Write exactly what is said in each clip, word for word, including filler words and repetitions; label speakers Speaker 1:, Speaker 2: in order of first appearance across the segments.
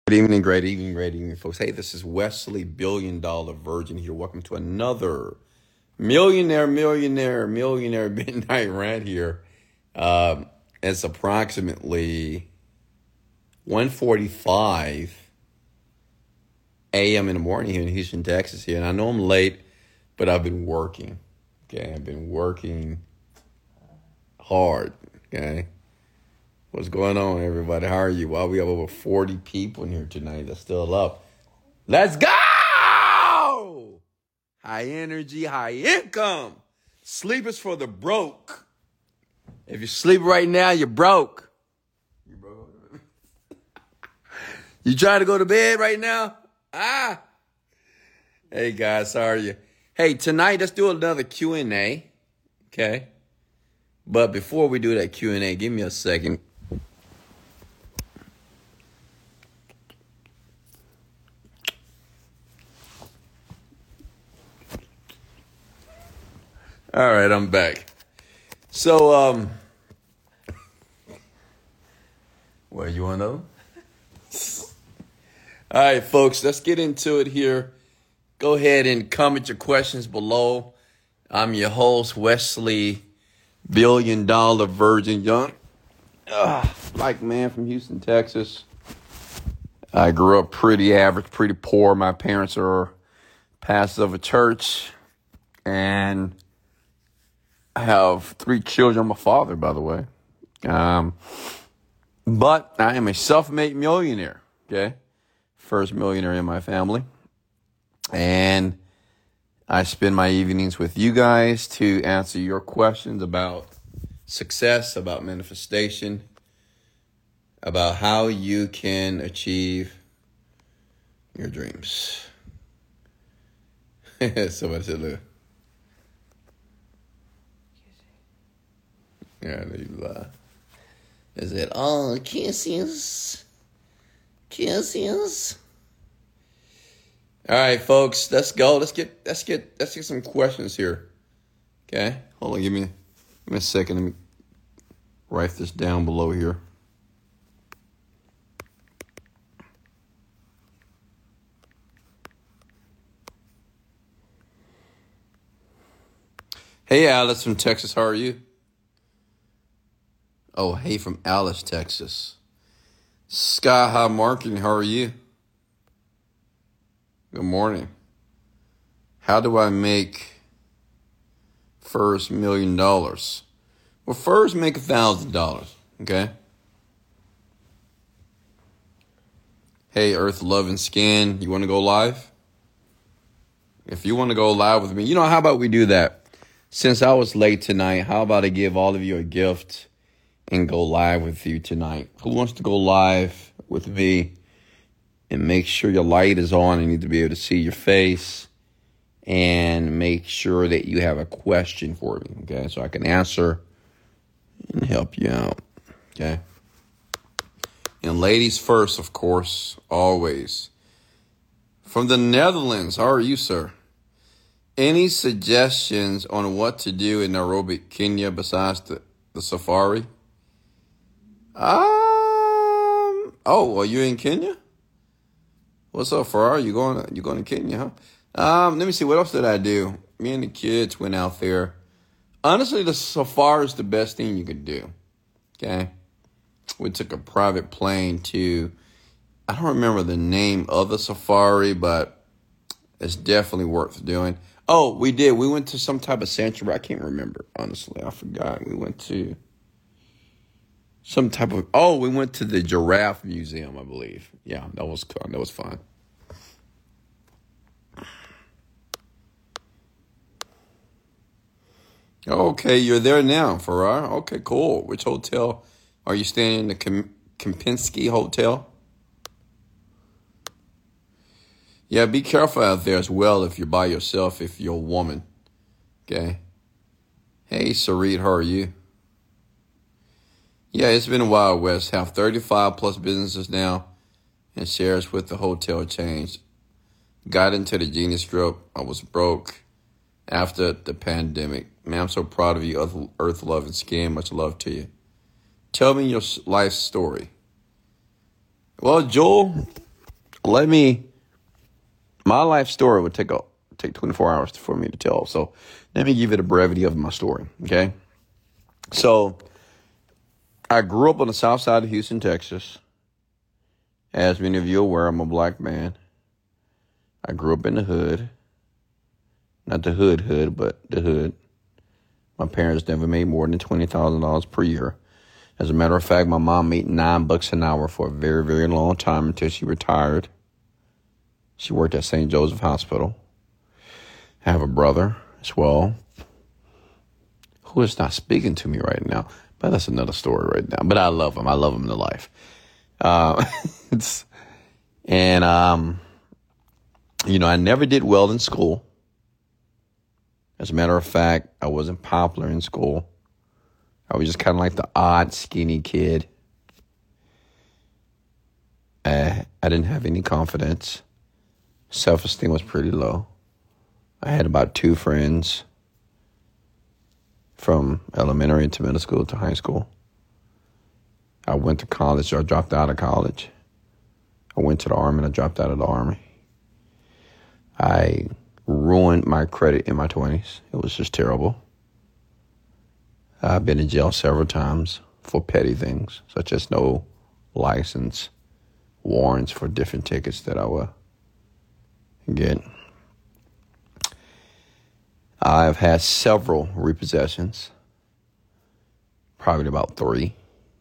Speaker 1: Good evening, great evening, great evening, folks. Hey, this is Wesley, Billion Dollar Virgin here. Welcome to another millionaire, millionaire, millionaire midnight rant here. Um, it's approximately one forty-five a.m. in the morning here in Houston, Texas here. And I know I'm late, but I've been working. Okay, I've been working hard. Okay. What's going on, everybody? How are you? Well, we have over forty people in here tonight that's still up. Let's go! High energy, high income. Sleep is for the broke. If you sleep right now, you're broke. You broke? You trying to go to bed right now? Ah. Hey, guys, how are you? Hey, tonight, let's do another Q and A. Okay? But before we do that Q and A, give me a second. All right, I'm back. So, um, well, you want to know? All right, folks, let's get into it here. Go ahead and comment your questions below. I'm your host, Wesley, Billion Dollar Virgin Young, uh, black man from Houston, Texas. I grew up pretty average, pretty poor. My parents are pastors of a church, and I have three children. I'm a father, by the way. Um, but I am a self-made millionaire, okay? First millionaire in my family. And I spend my evenings with you guys to answer your questions about success, about manifestation, about how you can achieve your dreams. Somebody said, look. Yeah, I know you lie. Is it all kisses? Kisses? All right, folks, let's go. Let's get let's get let's get some questions here. Okay? Hold on, give me give me a second. Let me write this down below here. Hey, Alice from Texas, how are you? Oh, hey, from Alice, Texas. Sky High Marketing, how are you? Good morning. How do I make first million dollars? Well, first make a thousand dollars, okay? Hey, Earth, Love, and Skin, you want to go live? If you want to go live with me, you know, how about we do that? Since I was late tonight, how about I give all of you a gift and go live with you tonight? Who wants to go live with me? And make sure your light is on. I need to be able to see your face. And make sure that you have a question for me, okay? So I can answer and help you out, okay? And ladies first, of course, always. From the Netherlands, how are you, sir? Any suggestions on what to do in Nairobi, Kenya, besides the, the safari? Um. Oh, are you in Kenya? What's up, Farrar? You going? You going to Kenya? Huh? Um. Let me see. What else did I do? Me and the kids went out there. Honestly, the safari is the best thing you could do. Okay. We took a private plane to. I don't remember the name of the safari, but it's definitely worth doing. Oh, we did. We went to some type of sanctuary. I can't remember. Honestly, I forgot. We went to. Some type of, oh, we went to the Giraffe Museum, I believe. Yeah, that was that was fun. Okay, you're there now, Farrar. Okay, cool. Which hotel are you staying in? The Kem- Kempinski Hotel? Yeah, be careful out there as well if you're by yourself, if you're a woman. Okay. Hey, Sarit, how are you? Yeah, it's been a while, Wes. Have thirty-five plus businesses now and shares with the hotel chains. Got into the Genius Group. I was broke after the pandemic. Man, I'm so proud of you, Earth, Earth Love, and Skin. Much love to you. Tell me your life story. Well, Joel, let me, my life story would take a, take twenty-four hours for me to tell. So let me give you the brevity of my story, okay? So I grew up on the south side of Houston, Texas. As many of you are aware, I'm a black man. I grew up in the hood. Not the hood hood, but the hood. My parents never made more than twenty thousand dollars per year. As a matter of fact, my mom made nine bucks an hour for a very, very long time until she retired. She worked at Saint Joseph Hospital. I have a brother as well who is not speaking to me right now, but that's another story right now. But I love him. I love him to life. Uh, it's, and, um, you know, I never did well in school. As a matter of fact, I wasn't popular in school. I was just kind of like the odd, skinny kid. I, I didn't have any confidence. Self-esteem was pretty low. I had about two friends from elementary to middle school to high school. I went to college, or I dropped out of college. I went to the Army and I dropped out of the Army. I ruined my credit in my twenties. It was just terrible. I've been in jail several times for petty things, such as no license, warrants for different tickets that I would get. I've had several repossessions, probably about three.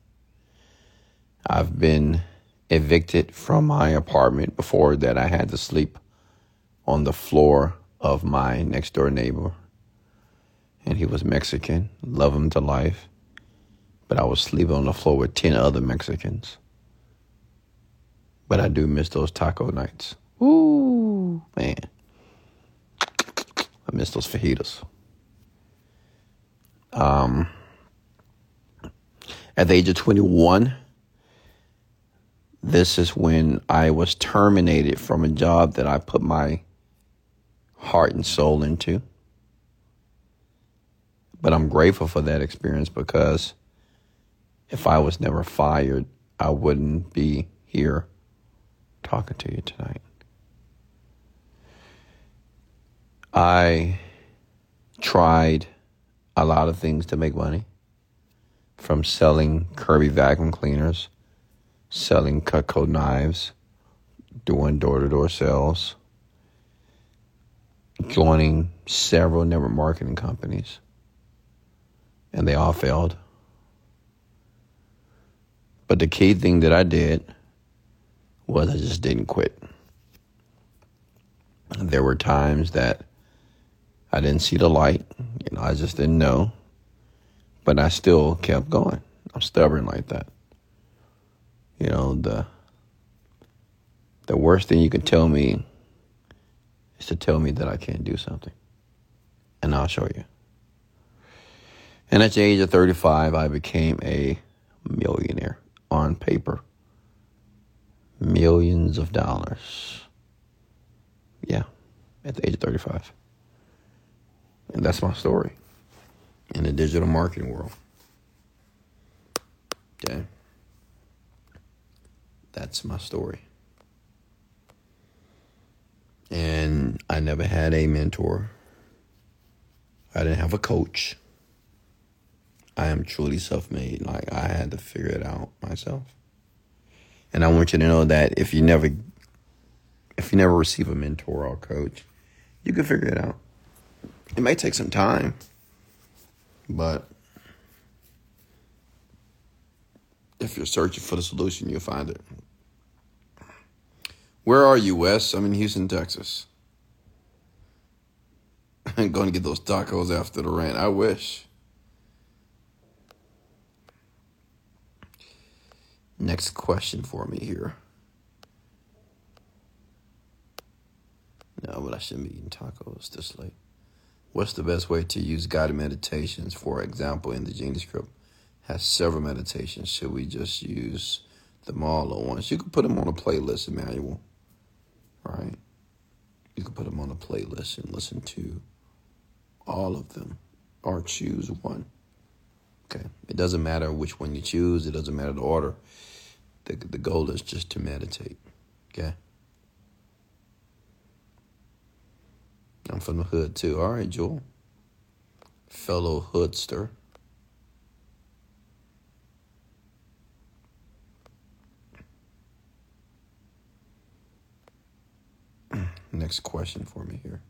Speaker 1: I've been evicted from my apartment. Before that, I had to sleep on the floor of my next door neighbor. And he was Mexican, love him to life. But I was sleeping on the floor with ten other Mexicans. But I do miss those taco nights. Ooh, man. I miss those fajitas. Um, at the age of twenty-one, this is when I was terminated from a job that I put my heart and soul into. But I'm grateful for that experience, because if I was never fired, I wouldn't be here talking to you tonight. I tried a lot of things to make money, from selling Kirby vacuum cleaners, selling Cutco knives, doing door-to-door sales, joining several network marketing companies, and they all failed. But the key thing that I did was I just didn't quit. There were times that I didn't see the light. You know, I just didn't know. But I still kept going. I'm stubborn like that. You know, the the worst thing you can tell me is to tell me that I can't do something. And I'll show you. And at the age of thirty-five, I became a millionaire on paper. Millions of dollars. Yeah, at the age of thirty-five. And that's my story in the digital marketing world. Okay. That's my story. And I never had a mentor. I didn't have a coach. I am truly self-made. Like, I had to figure it out myself. And I want you to know that if you never, if you never receive a mentor or a coach, you can figure it out. It may take some time, but if you're searching for the solution, you'll find it. Where are you, Wes? I'm in Houston, Texas. I'm going to get those tacos after the rant. I wish. Next question for me here. No, but I shouldn't be eating tacos this late. What's the best way to use guided meditations? For example, in the Genie Script has several meditations. Should we just use them all at once? You can put them on a playlist, Emmanuel. Right? You can put them on a playlist and listen to all of them, or choose one. Okay? It doesn't matter which one you choose. It doesn't matter the order. The, the goal is just to meditate. Okay? I'm from the hood too. All right, Jewel. Fellow hoodster. Next question for me here.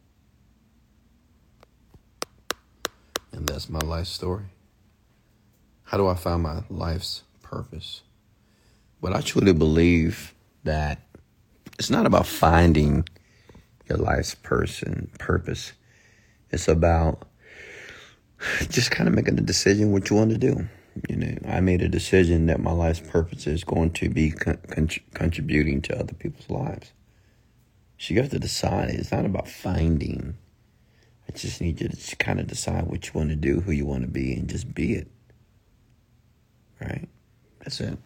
Speaker 1: And that's my life story. How do I find my life's purpose? But I truly believe that it's not about finding your life's person purpose. It's about just kind of making a decision what you want to do. You know, I made a decision that my life's purpose is going to be con- con- contributing to other people's lives. So you have to decide. It's not about finding. I just need you to just kind of decide what you want to do, who you want to be, and just be it. Right? That's it.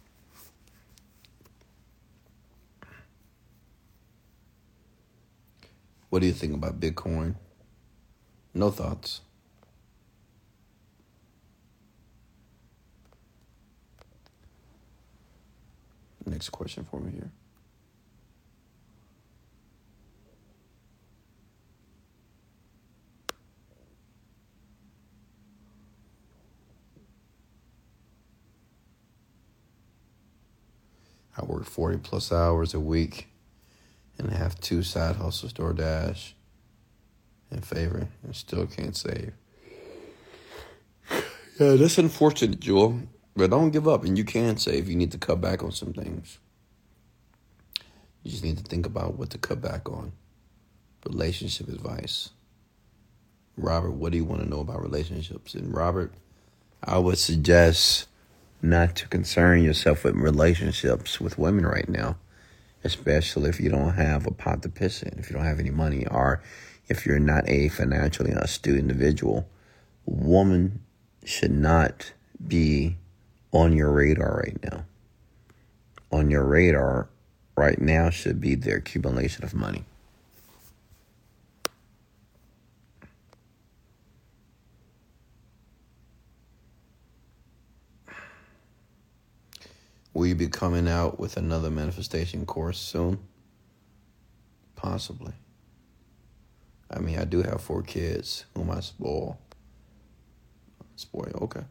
Speaker 1: What do you think about Bitcoin? No thoughts. Next question for me here. I work forty plus hours a week and have two side hustles, DoorDash and Favor, and still can't save. Yeah, that's unfortunate, Jewel. But don't give up, and you can save. You need to cut back on some things. You just need to think about what to cut back on. Relationship advice. Robert, what do you want to know about relationships? And Robert, I would suggest not to concern yourself with relationships with women right now, especially if you don't have a pot to piss in, if you don't have any money, or if you're not a financially astute individual. Woman should not be on your radar right now. On your radar right now should be their accumulation of money. Will you be coming out with another manifestation course soon? Possibly. I mean, I do have four kids whom I spoil. Spoil, okay.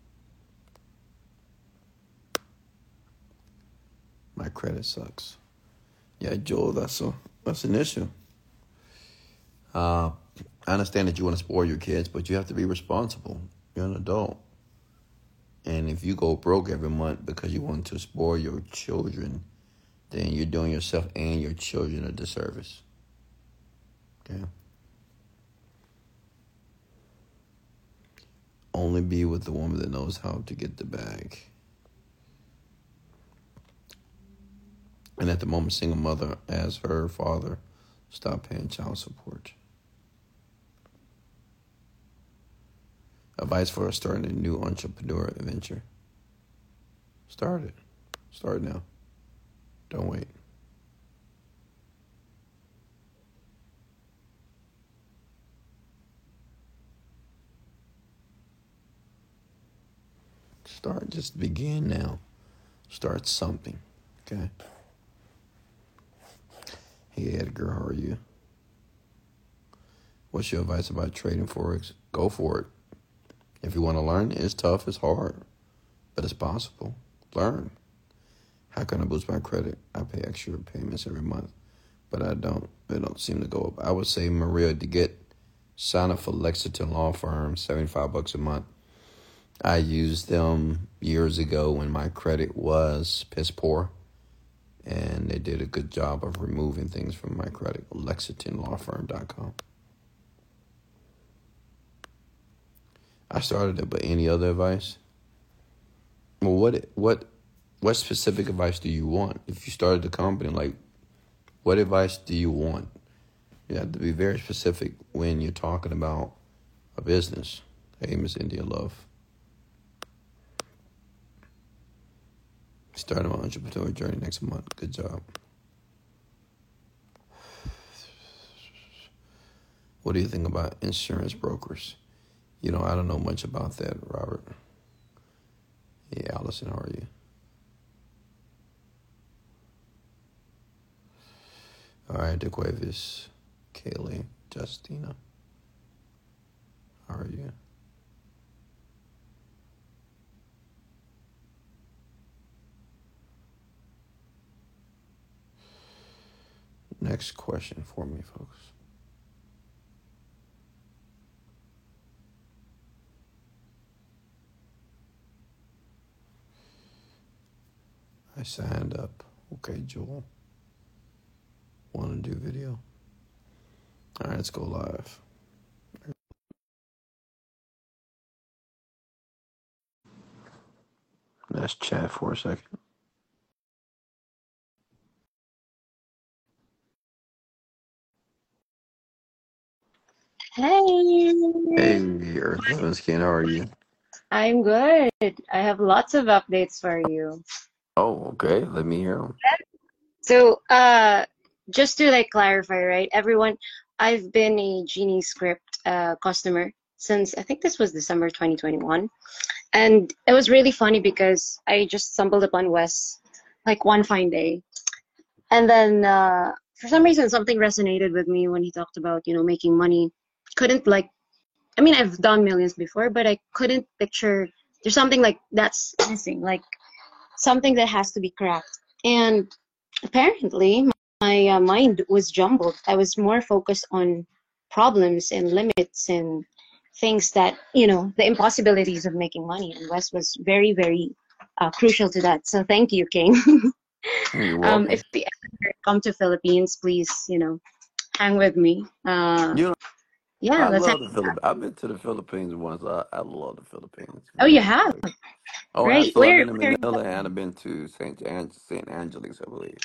Speaker 1: My credit sucks. Yeah, Joel, that's a that's an issue. Uh, I understand that you want to spoil your kids, but you have to be responsible. You're an adult. And if you go broke every month because you want to spoil your children, then you're doing yourself and your children a disservice. Okay? Only be with the woman that knows how to get the bag. And at the moment, single mother as her father stop paying child support. Advice for starting a new entrepreneur venture. Start it. Start now. Don't wait. Start. Just begin now. Start something. Okay? Hey, Edgar, how are you? What's your advice about trading Forex? Go for it. If you want to learn, it's tough, it's hard, but it's possible. Learn. How can I boost my credit? I pay extra payments every month, but I don't. They don't seem to go up. I would say, Maria, to get sign up for Lexington Law Firm, seventy-five bucks a month. I used them years ago when my credit was piss poor, and they did a good job of removing things from my credit. Lexington Law Firm dot com. I started it, but any other advice? Well, what what what specific advice do you want? If you started the company, like, what advice do you want? You have to be very specific when you're talking about a business. Hey, Miss India Love. Starting my entrepreneur journey next month. Good job. What do you think about insurance brokers? You know, I don't know much about that, Robert. Hey, Allison, how are you? All right, DeQuavis, Kaylee, Justina, how are you? Next question for me, folks. I signed up. Okay, Joel. Want to do video? All right, let's go live. Let's chat for a second.
Speaker 2: Hey,
Speaker 1: Hey, Earth Living Skin, how are you?
Speaker 2: I'm good. I have lots of updates for you.
Speaker 1: Oh, okay. Let me hear them.
Speaker 2: So, uh, just to like clarify, right? Everyone, I've been a Genie Script uh, customer since I think this was December twenty twenty-one. And it was really funny because I just stumbled upon Wes like one fine day. And then uh, for some reason, something resonated with me when he talked about, you know, making money. Couldn't like I mean, I've done millions before, but I couldn't picture there's something like that's missing, like something that has to be cracked. And apparently, my uh, mind was jumbled. I was more focused on problems and limits and things that, you know, the impossibilities of making money. And Wes was very, very uh, crucial to that. So thank you, King.
Speaker 1: You're
Speaker 2: um,
Speaker 1: welcome.
Speaker 2: if you ever come to Philippines, please, you know, hang with me. Uh,
Speaker 1: You know,
Speaker 2: yeah,
Speaker 1: I
Speaker 2: let's hang.
Speaker 1: love the Philippines. I've been to the Philippines once. I, I love the Philippines,
Speaker 2: Oh, you
Speaker 1: man.
Speaker 2: have?
Speaker 1: Like, oh,
Speaker 2: Right.
Speaker 1: absolutely. I've
Speaker 2: Where,
Speaker 1: been to
Speaker 2: where
Speaker 1: Manila and I've been to Saint An- Saint Angeles, I believe.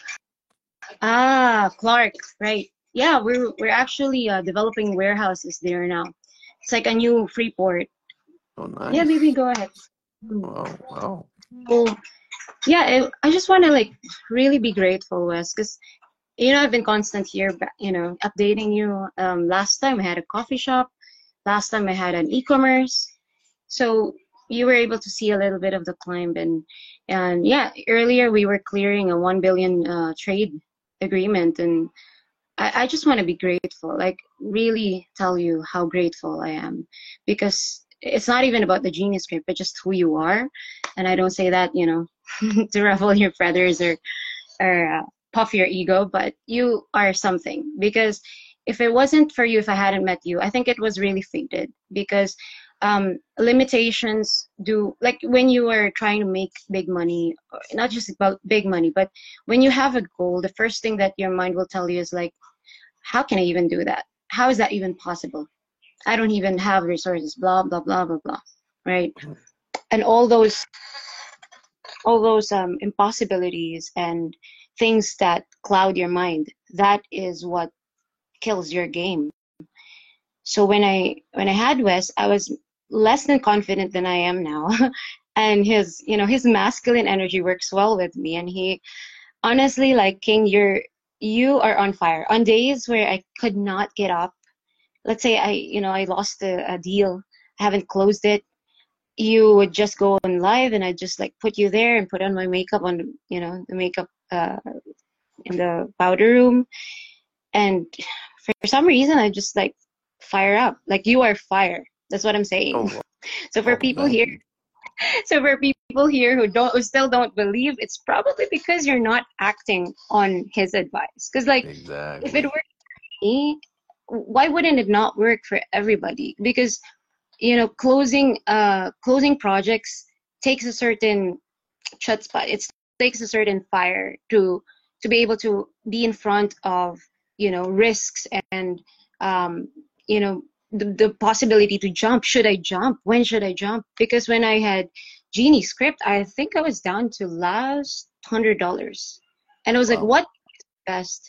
Speaker 2: Ah, Clark, right. Yeah, we're we're actually uh, developing warehouses there now. It's like a new Freeport.
Speaker 1: Oh,
Speaker 2: Yeah, baby,
Speaker 1: nice.
Speaker 2: go ahead. Mm.
Speaker 1: Wow, wow.
Speaker 2: So, yeah, I, I just want to like really be grateful, Wes, because you know I've been constant here, ba- you know, updating you. Um, last time I had a coffee shop. Last time I had an e-commerce. So you were able to see a little bit of the climb, and and yeah, earlier we were clearing a one billion uh, trade agreement, and I, I just want to be grateful, like really tell you how grateful I am, because it's not even about the genius script, but just who you are. And I don't say that, you know, to ruffle your feathers or or uh, puff your ego, but you are something. Because if it wasn't for you, if I hadn't met you, I think it was really fated. Because um, limitations do, like when you are trying to make big money, not just about big money, but when you have a goal, the first thing that your mind will tell you is like, how can I even do that? How is that even possible? I don't even have resources, blah, blah, blah, blah, blah, right? And all those, all those um, impossibilities and things that cloud your mind, that is what kills your game. So when I, when I had Wes, I was less than confident than I am now. And his, you know, his masculine energy works well with me. And he, honestly, like King, you're, you are on fire. On days where I could not get up, let's say I, you know, I lost a, a deal, I haven't closed it, you would just go on live and I just like put you there and put on my makeup on, you know, the makeup uh, in the powder room. And for some reason, I just like fire up. Like you are fire. That's what I'm saying.
Speaker 1: Oh,
Speaker 2: So for
Speaker 1: oh,
Speaker 2: people
Speaker 1: thank
Speaker 2: here,
Speaker 1: you.
Speaker 2: so for people here who don't, who still don't believe, it's probably because you're not acting on his advice. Because like, if it
Speaker 1: Exactly.
Speaker 2: were me, why wouldn't it not work for everybody? Because you know, closing uh closing projects takes a certain chutzpah. It takes a certain fire to to be able to be in front of, you know, risks and um you know, the, the possibility to jump. Should I jump? When should I jump? Because when I had Genie script, I think I was down to last hundred dollars, and I was like,
Speaker 1: Wow.
Speaker 2: what best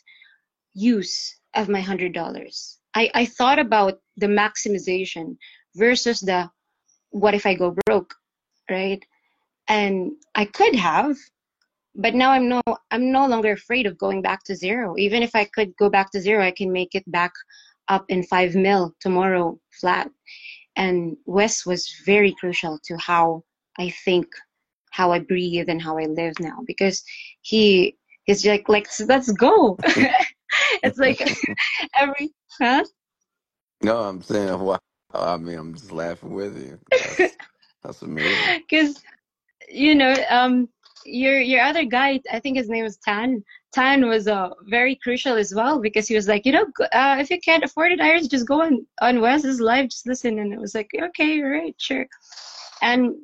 Speaker 2: use of my hundred dollars? I I thought about the maximization versus the what if I go broke, right? And I could have, but now I'm no I'm no longer afraid of going back to zero. Even if I could go back to zero, I can make it back up in five mil tomorrow flat. And Wes was very crucial to how I think, how I breathe, and how I live now, because he he's like like let's go. It's like every huh?
Speaker 1: No, I'm saying, wow. I mean, I'm just laughing with you. That's that's amazing.
Speaker 2: Because you know, um, your your other guy, I think his name was Tan. Tan was uh, very crucial as well because he was like, you know, go- uh, if you can't afford it, Iris, just go on on Wes's live, just listen. And it was like, okay, all right, sure. And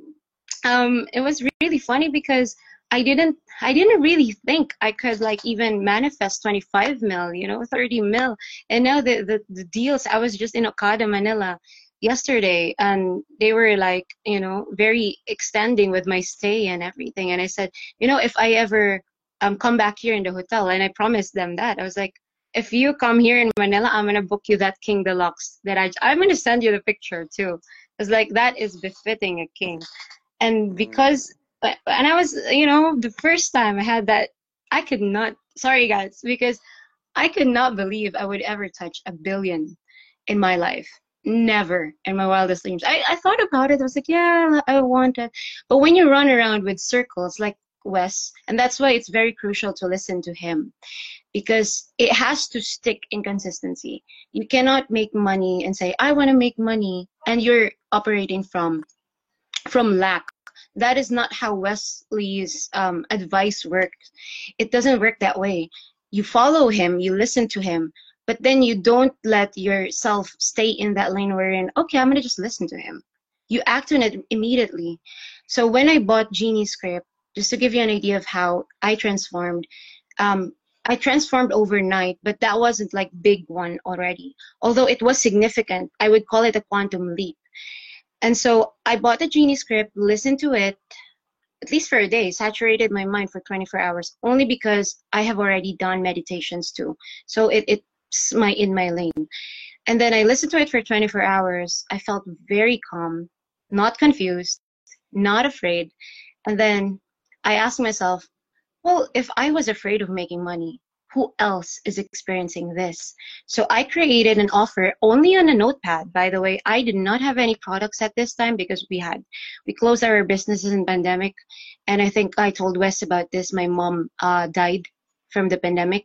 Speaker 2: um, it was really funny because I didn't I didn't really think I could like even manifest twenty-five mil, you know, thirty mil. And now the, the, the deals, I was just in Okada, Manila yesterday, and they were like, you know, very extending with my stay and everything. And I said, you know, if I ever um come back here in the hotel, and I promised them that, I was like, if you come here in Manila, I'm gonna book you that King Deluxe that I I'm gonna send you the picture too. It's like that is befitting a king. And
Speaker 1: Mm.
Speaker 2: because and I was, you know, the first time I had that, I could not, sorry guys, because I could not believe I would ever touch a billion in my life. Never in my wildest dreams. I, I thought about it. I was like, yeah, I want it. But when you run around with circles like Wes, and that's why it's very crucial to listen to him because it has to stick in consistency. You cannot make money and say, I want to make money, and you're operating from from lack. That is not how Wesley's um, advice works. It doesn't work that way. You follow him, you listen to him, but then you don't let yourself stay in that lane wherein, okay, I'm gonna just listen to him. You act on it immediately. So when I bought Genie's script, just to give you an idea of how I transformed, um, I transformed overnight, but that wasn't like big one already. Although it was significant, I would call it a quantum leap. And so I bought the Genie script, listened to it, at least for a day, saturated my mind for twenty-four hours, only because I have already done meditations too. So it, it's my in my lane. And then I listened to it for twenty-four hours. I felt very calm, not confused, not afraid. And then I asked myself, well, if I was afraid of making money, who else is experiencing this? So I created an offer only on a notepad. By the way, I did not have any products at this time because we had we closed our businesses in pandemic, and I think I told Wes about this. My mom uh, died from the pandemic.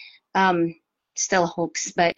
Speaker 2: Um, still hoax, but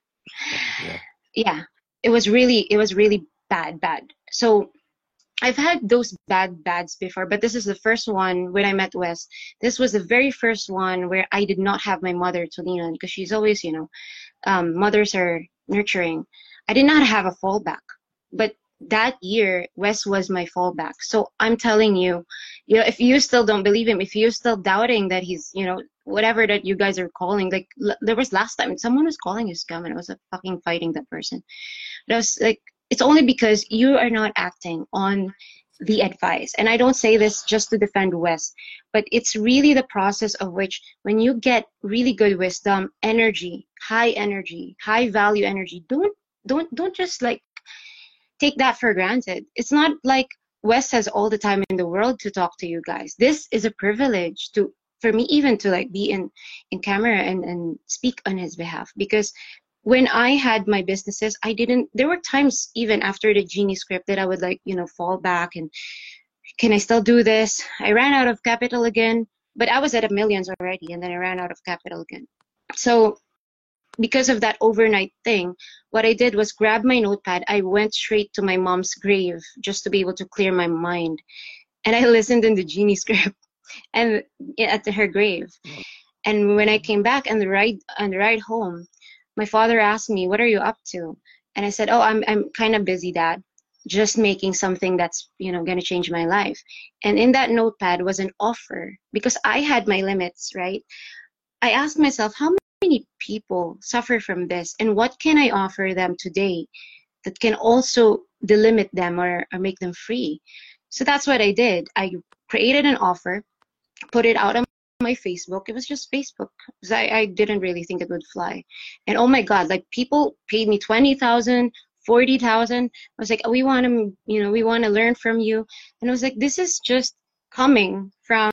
Speaker 1: Yeah.
Speaker 2: yeah, it was really it was really bad, bad. So I've had those bad bads before, but this is the first one when I met Wes. This was the very first one where I did not have my mother to lean on because she's always, you know, um, mothers are nurturing. I did not have a fallback, but that year Wes was my fallback. So I'm telling you, you know, if you still don't believe him, if you're still doubting that he's, you know, whatever that you guys are calling, like l- there was last time someone was calling his scum and I was uh, fucking fighting that person. But I was like, it's only because you are not acting on the advice. And I don't say this just to defend Wes, but it's really the process of which when you get really good wisdom, energy, high energy, high value energy, don't don't don't just like take that for granted. It's not like Wes has all the time in the world to talk to you guys. This is a privilege to for me even to like be in in camera and and speak on his behalf because when I had my businesses, I didn't there were times even after the Genie script that I would like, you know, fall back and can I still do this? I ran out of capital again, but I was at a millions already and then I ran out of capital again. So because of that overnight thing, what I did was grab my notepad. I went straight to my mom's grave just to be able to clear my mind. And I listened in the Genie script and at her grave. And when I came back on the ride on the ride home, my father asked me, "What are you up to?" And I said, "Oh, I'm I'm kind of busy, Dad. Just making something that's, you know, going to change my life." And in that notepad was an offer because I had my limits, right? I asked myself, how many people suffer from this and what can I offer them today that can also delimit them or, or make them free? So that's what I did. I created an offer, put it out on my Facebook. It was just Facebook because I, I didn't really think it would fly. And oh my God, like people paid me twenty thousand, forty thousand. I was like, we want to, you know, we want to learn from you. And I was like, this is just coming from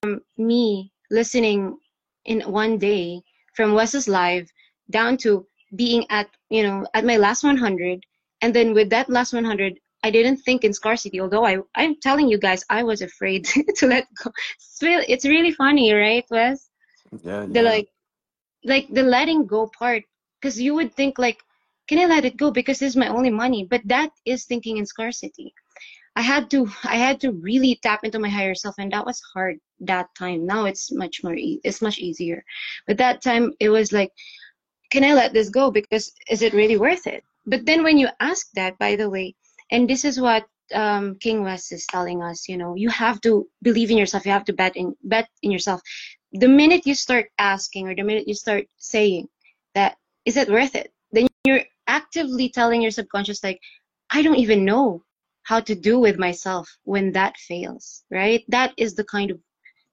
Speaker 2: me listening in one day from Wes's live down to being at, you know, at my last one hundred. And then with that last one hundred, I didn't think in scarcity, although I, I'm telling you guys, I was afraid to let go. It's really, it's really funny, right, Wes?
Speaker 1: Yeah,
Speaker 2: The
Speaker 1: yeah.
Speaker 2: like, like the letting go part, because you would think like, can I let it go because this is my only money? But that is thinking in scarcity. I had to I had to really tap into my higher self, and that was hard that time. Now it's much more e- it's much easier. But that time it was like, can I let this go because is it really worth it? But then when you ask that, by the way, and this is what um, King West is telling us, you know, you have to believe in yourself. You have to bet in bet in yourself. The minute you start asking, or the minute you start saying that, is it worth it? Then you're actively telling your subconscious, like, I don't even know how to do with myself when that fails, right? That is the kind of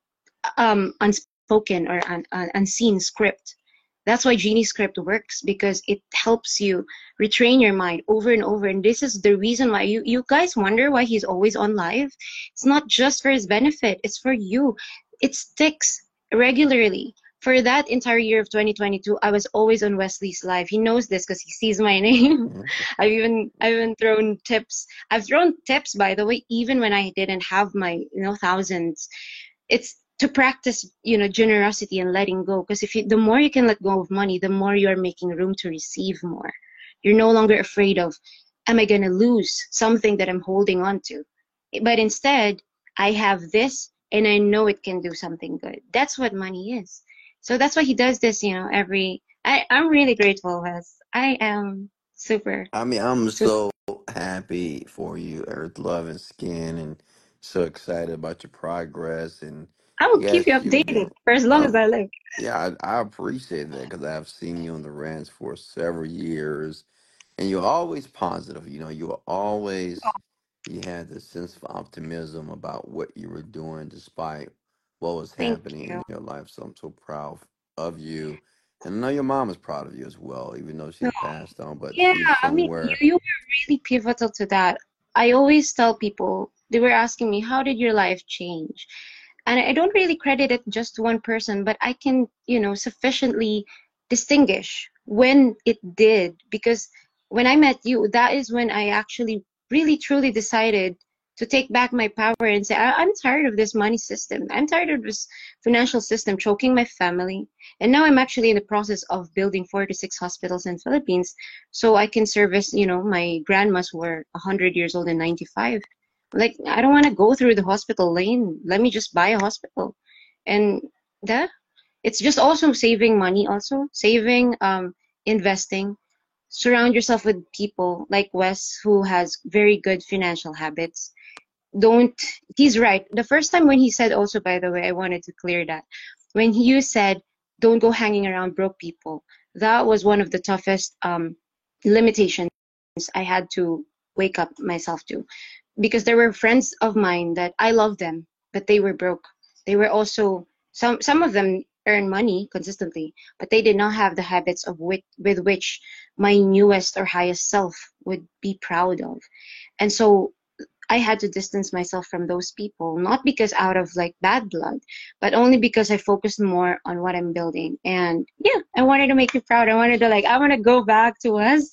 Speaker 2: um, unspoken or un- un- unseen script. That's why Genie script works, because it helps you retrain your mind over and over. And this is the reason why you, you guys wonder why he's always on live. It's not just for his benefit, it's for you. It sticks regularly. For that entire year of twenty twenty-two, I was always on Wesley's live. He knows this because he sees my name. I've even I've even thrown tips. I've thrown tips, by the way, even when I didn't have my, you know, thousands. It's to practice, you know, generosity and letting go. Because if you, the more you can let go of money, the more you're making room to receive more. You're no longer afraid of, am I gonna lose something that I'm holding on to? But instead, I have this, and I know it can do something good. That's what money is. So that's why he does this, you know, every. I I'm really grateful, Wes. I am super,
Speaker 1: I mean, I'm
Speaker 2: super.
Speaker 1: so happy for you, Earth Love and Skin, and so excited about your progress. And
Speaker 2: I will keep you
Speaker 1: yes, you've
Speaker 2: updated
Speaker 1: been,
Speaker 2: for as long as
Speaker 1: um,
Speaker 2: I live.
Speaker 1: yeah, I, I appreciate that because I've seen you on the rants for several years, and you're always positive. You know, you were always, you had this sense of optimism about what you were doing despite what was
Speaker 2: Thank
Speaker 1: happening in
Speaker 2: you.
Speaker 1: your life. So I'm so proud of you. And I know your mom is proud of you as well, even though she's passed on, but
Speaker 2: Yeah,
Speaker 1: she's
Speaker 2: I mean, you,
Speaker 1: somewhere.
Speaker 2: you were really pivotal to that. I always tell people, they were asking me, how did your life change? And I don't really credit it just to one person, but I can, you know, sufficiently distinguish when it did. Because when I met you, that is when I actually really truly decided to take back my power and say, I- I'm tired of this money system. I'm tired of this financial system choking my family. And now I'm actually in the process of building four to six hospitals in Philippines so I can service, you know, my grandmas who are one hundred years old and ninety-five. Like, I don't want to go through the hospital lane. Let me just buy a hospital. And that, it's just also saving money, also saving, um, investing. Surround yourself with people like Wes who has very good financial habits. Don't, he's right. The first time when he said, also, by the way, I wanted to clear that. When you said, don't go hanging around broke people, that was one of the toughest um, limitations I had to wake up myself to, because there were friends of mine that I love them, but they were broke. They were also, some some of them earn money consistently, but they did not have the habits of which, with which my newest or highest self would be proud of. And so I had to distance myself from those people, not because out of like bad blood, but only because I focused more on what I'm building. And yeah, I wanted to make you proud. I wanted to like, I want to go back to us.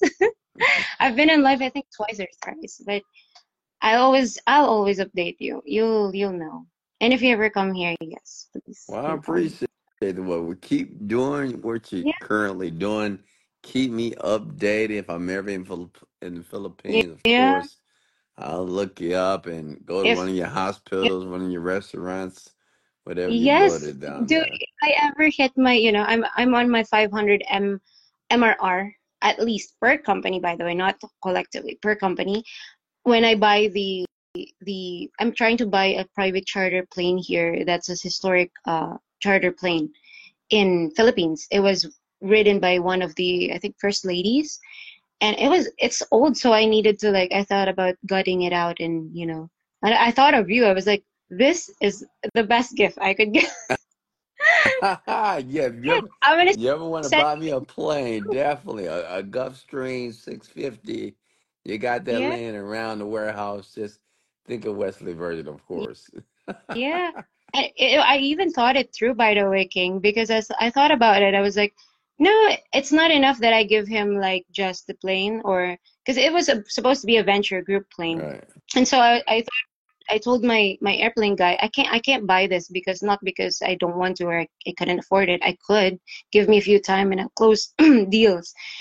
Speaker 2: I've been in life, I think twice or thrice, but I always, I'll always update you. You'll, you'll know. And if you ever come here, yes, please
Speaker 1: Well, I
Speaker 2: inform.
Speaker 1: appreciate it. Well, we keep doing what you're
Speaker 2: Yeah,
Speaker 1: currently doing. Keep me updated. If I'm ever in, Philipp- in the
Speaker 2: yeah,
Speaker 1: Philippines, of
Speaker 2: yeah.
Speaker 1: course, I'll look you up and go to one
Speaker 2: If,
Speaker 1: of your
Speaker 2: if
Speaker 1: hospitals, one of your restaurants, whatever you go
Speaker 2: yes,
Speaker 1: to down
Speaker 2: dude,
Speaker 1: there.
Speaker 2: if I ever hit my, you know, I'm, I'm on my five hundred M M R R at least per company, by the way, not collectively, per company. When I buy the the I'm trying to buy a private charter plane here. That's a historic uh charter plane in Philippines. It was ridden by one of the, I think, first ladies, and it was it's old, so I needed to like I thought about gutting it out, and you know, and I thought of you. I was like, this is the best gift I could get.
Speaker 1: Yeah, if you ever,
Speaker 2: I'm gonna
Speaker 1: you ever want to
Speaker 2: send
Speaker 1: buy me a plane, definitely a, a Gulfstream six fifty. You got that
Speaker 2: you.
Speaker 1: laying around the warehouse. Just think of Wesley Virgin, of
Speaker 2: Yeah.
Speaker 1: course.
Speaker 2: Yeah. I, it, I even thought it through, by the way, King, because as I thought about it, I was like, no, it's not enough that I give him like just the plane, or because it was a, supposed to be a venture group plane.
Speaker 1: Right.
Speaker 2: And so I, I thought I told my my airplane guy, I can't I can't buy this, because not because I don't want to or I, I couldn't afford it. I could give me a few time and I'll close deals.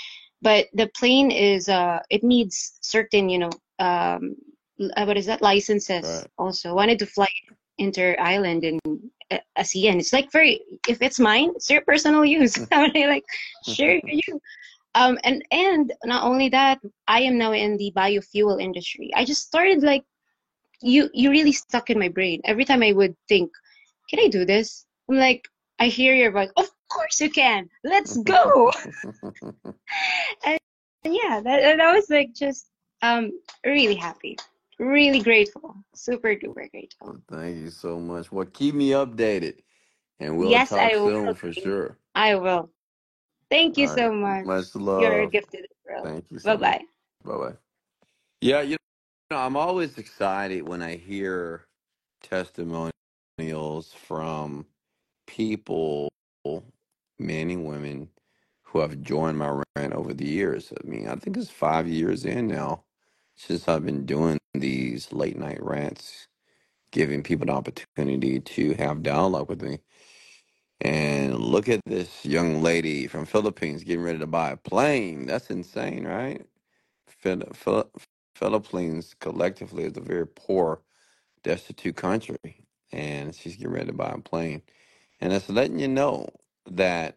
Speaker 2: but the plane is uh it needs certain, you know, um l- uh, what is that, licenses.
Speaker 1: Right.
Speaker 2: Also wanted to fly inter island in uh, ASEAN. It's like very, if it's mine, it's your personal use. I'm like, sure, you. Um, and and not only that, I am now in the biofuel industry. I just started like, you you really stuck in my brain. Every time I would think, can I do this? I'm like, I hear your voice. Of course you can. Let's go. And yeah, that that was like just um really happy, really grateful, super duper grateful.
Speaker 1: Well, thank you so much. Well, keep me updated, and we'll
Speaker 2: Yes,
Speaker 1: talk
Speaker 2: I will.
Speaker 1: soon for
Speaker 2: Babe.
Speaker 1: sure.
Speaker 2: I will. Thank you
Speaker 1: All right.
Speaker 2: so much.
Speaker 1: Much
Speaker 2: You're a
Speaker 1: love.
Speaker 2: gift to this world.
Speaker 1: Thank you
Speaker 2: Bye
Speaker 1: so much.
Speaker 2: bye.
Speaker 1: Bye bye. Yeah, you know, I'm always excited when I hear testimonials from people, men and women, who have joined my rant over the years. I mean, I think it's five years in now since I've been doing these late night rants, giving people the opportunity to have dialogue with me. And look at this young lady from Philippines getting ready to buy a plane. That's insane, right? Phil- Phil- Philippines collectively is a very poor, destitute country, and she's getting ready to buy a plane. And it's letting you know that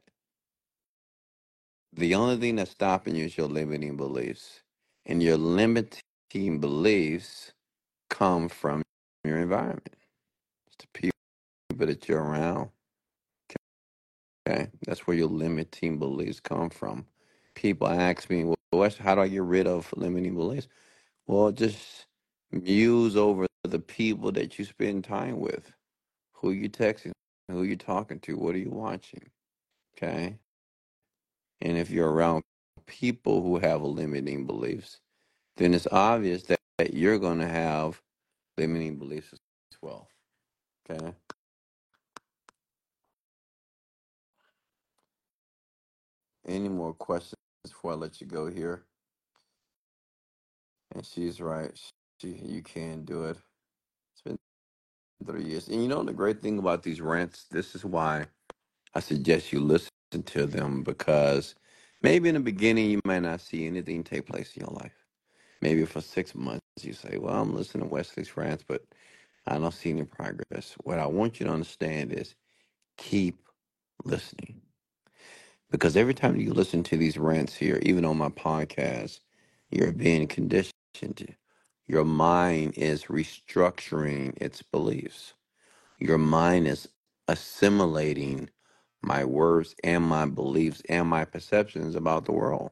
Speaker 1: the only thing that's stopping you is your limiting beliefs. And your limiting beliefs come from your environment. It's the people that you're around. Okay. That's where your limiting beliefs come from. People ask me, well, Wes, how do I get rid of limiting beliefs? Well, just muse over the people that you spend time with. Who you texting? Who you talking to? What are you watching? Okay. And if you're around people who have limiting beliefs, then it's obvious that, that you're going to have limiting beliefs as well. Okay. Any more questions before I let you go here? And she's right. She, you can do it. It's been three years. And you know the great thing about these rants, this is why I suggest you listen to them, because maybe in the beginning you might not see anything take place in your life. Maybe for six months you say, well, I'm listening to Wesley's rants, but I don't see any progress. What I want you to understand is keep listening. Because every time you listen to these rants here, even on my podcast, you're being conditioned. Your mind is restructuring its beliefs. Your mind is assimilating my words and my beliefs and my perceptions about the world.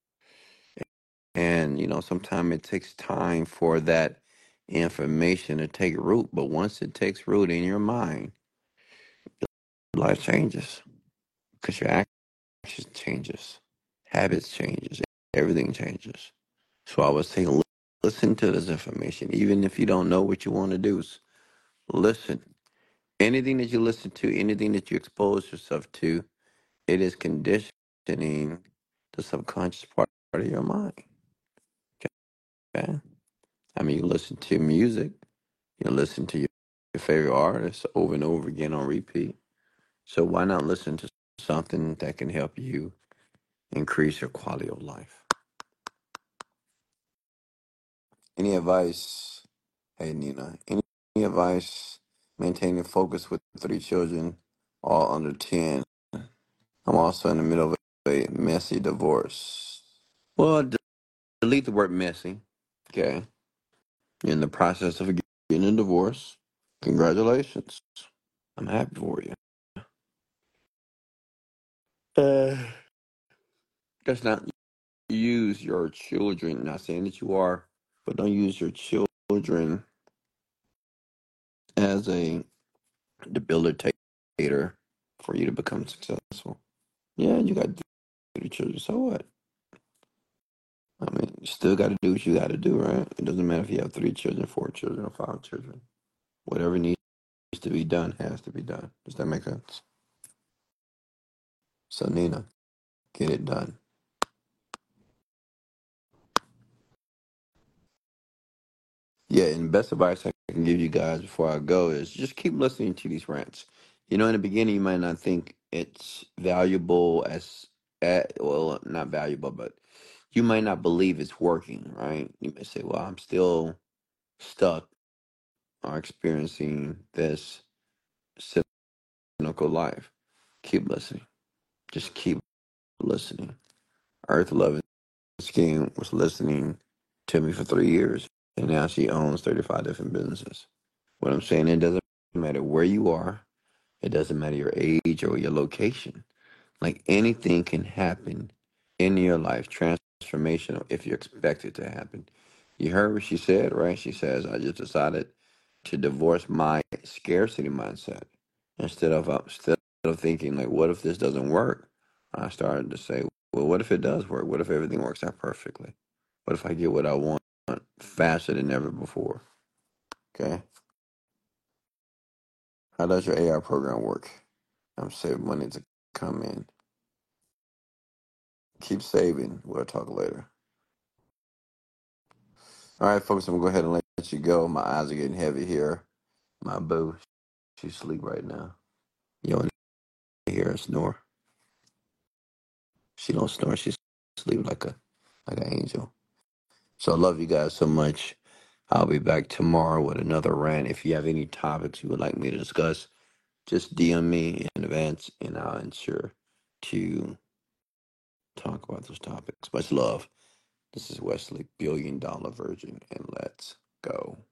Speaker 1: And, you know, sometimes it takes time for that information to take root. But once it takes root in your mind, life changes because your action changes, habits changes, everything changes. So I would say, li- listen to this information, even if you don't know what you want to do. s- Listen. Anything that you listen to, anything that you expose yourself to, it is conditioning the subconscious part of your mind. Okay. I mean, you listen to music, you listen to your, your favorite artist over and over again on repeat. So why not listen to something that can help you increase your quality of life? Any advice? Hey, Nina, any, any advice maintaining focus with three children, all under ten? I'm also in the middle of a messy divorce. Well, de- delete the word messy. Okay. You're in the process of getting a divorce. Congratulations. I'm happy for you. Uh, That's not use your children, not saying that you are, but don't use your children as a debilitator for you to become successful. Yeah, you got three children. So what? I mean, you still got to do what you got to do, right? It doesn't matter if you have three children, four children, or five children. Whatever needs to be done has to be done. Does that make sense? So, Nina, get it done. Yeah, and best advice I can give you guys before I go is just keep listening to these rants. You know, in the beginning, you might not think it's valuable as uh, well, not valuable, but you might not believe it's working, right? You may say, well, I'm still stuck or experiencing this cynical life. Keep listening. Just keep listening. Earth Loving Skin was listening to me for three years, and now she owns thirty-five different businesses. What I'm saying, it doesn't matter where you are, it doesn't matter your age or your location. Like anything can happen in your life, transformational, if you expect it to happen. You heard what she said, right? She says, I just decided to divorce my scarcity mindset. Instead of uh, instead of thinking like, what if this doesn't work? I started to say, well, what if it does work? What if everything works out perfectly? What if I get what I want faster than ever before? Okay. How does your A I program work? I'm saving money to come in. Keep saving. We'll talk later. All right, folks, I'm gonna go ahead and let you go. My eyes are getting heavy here. My boo, she's asleep right now. You don't hear her snore. She don't snore. She's asleep like a like an angel. So I love you guys so much. I'll be back tomorrow with another rant. If you have any topics you would like me to discuss, just D M me in advance, and I'll ensure to talk about those topics. Much love. This is Wesley, Billion Dollar Virgin, and let's go.